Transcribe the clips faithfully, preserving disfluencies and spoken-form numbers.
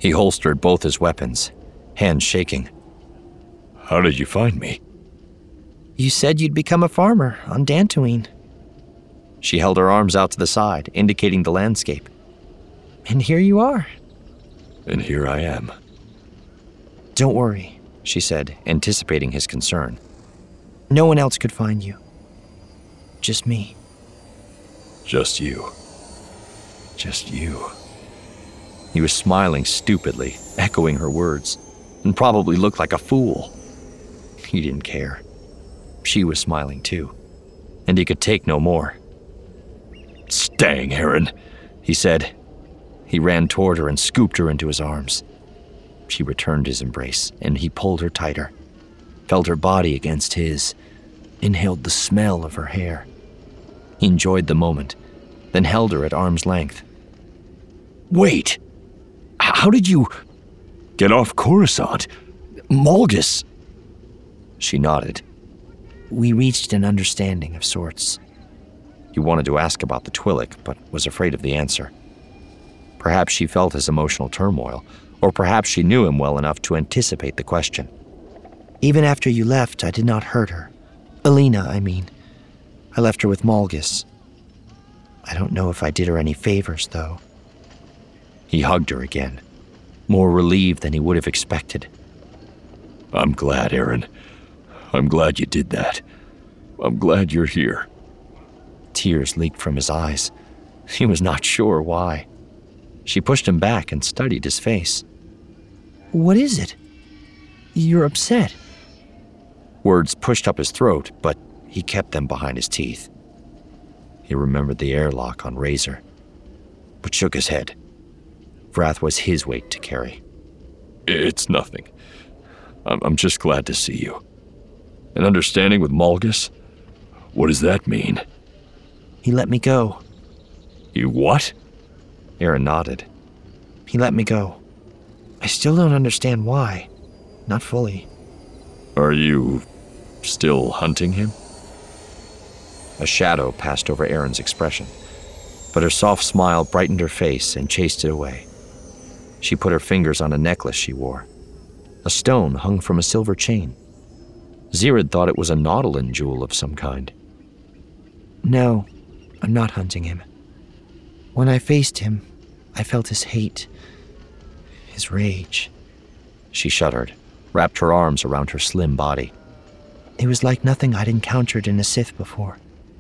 He holstered both his weapons, hands shaking. How did you find me? You said you'd become a farmer on Dantooine. She held her arms out to the side, indicating the landscape. And here you are. And here I am. Don't worry, she said, anticipating his concern. No one else could find you. Just me. Just you. Just you. He was smiling stupidly, echoing her words, and probably looked like a fool. He didn't care. She was smiling too, and he could take no more. Stang, Aaron, he said. He ran toward her and scooped her into his arms. She returned his embrace, and he pulled her tighter, felt her body against his, inhaled the smell of her hair. He enjoyed the moment, then held her at arm's length. Wait! How did you get off Coruscant? Malgus! She nodded. We reached an understanding of sorts. He wanted to ask about the Twi'lek, but was afraid of the answer. Perhaps she felt his emotional turmoil, or perhaps she knew him well enough to anticipate the question. Even after you left, I did not hurt her. Alina, I mean. I left her with Malgus. I don't know if I did her any favors, though. He hugged her again, more relieved than he would have expected. I'm glad, Aaron. I'm glad you did that. I'm glad you're here. Tears leaked from his eyes. He was not sure why. She pushed him back and studied his face. What is it? You're upset. Words pushed up his throat, but he kept them behind his teeth. He remembered the airlock on Razor, but shook his head. Wrath was his weight to carry. It's nothing. I'm, I'm just glad to see you. An understanding with Malgus? What does that mean? He let me go. You what? Aaron nodded. He let me go. I still don't understand why. Not fully. Are you still hunting him? A shadow passed over Aaron's expression, but her soft smile brightened her face and chased it away. She put her fingers on a necklace she wore. A stone hung from a silver chain. Zirid thought it was a Nautolan jewel of some kind. No, I'm not hunting him. When I faced him, I felt his hate, his rage. She shuddered, wrapped her arms around her slim body. It was like nothing I'd encountered in a Sith before.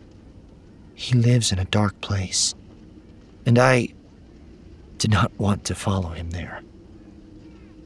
He lives in a dark place, and I did not want to follow him there.